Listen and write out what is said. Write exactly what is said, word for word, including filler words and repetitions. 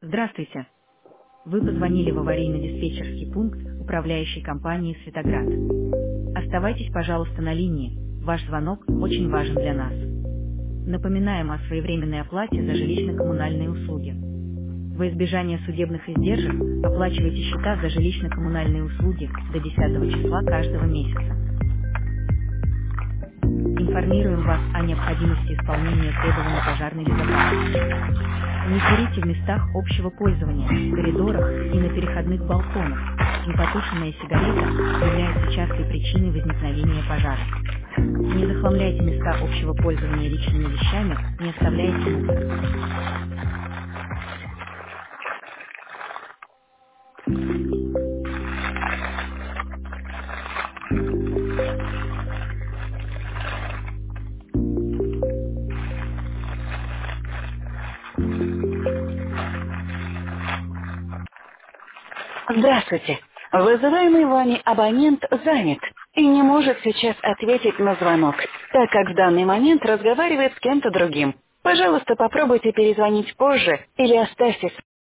Здравствуйте. Вы позвонили в аварийно-диспетчерский пункт управляющей компании «Светоград». Оставайтесь, пожалуйста, на линии. Ваш звонок очень важен для нас. Напоминаем о своевременной оплате за жилищно-коммунальные услуги. Во избежание судебных издержек оплачивайте счета за жилищно-коммунальные услуги до десятого числа каждого месяца. Информируем вас о необходимости исполнения требований пожарной безопасности. Не курите в местах общего пользования, в коридорах и на переходных балконах. Непотушенная сигарета является частой причиной возникновения пожара. Не захламляйте места общего пользования личными вещами, не оставляйте мусор. Здравствуйте. Вызываемый вами абонент занят и не может сейчас ответить на звонок, так как в данный момент разговаривает с кем-то другим. Пожалуйста, попробуйте перезвонить позже или оставьте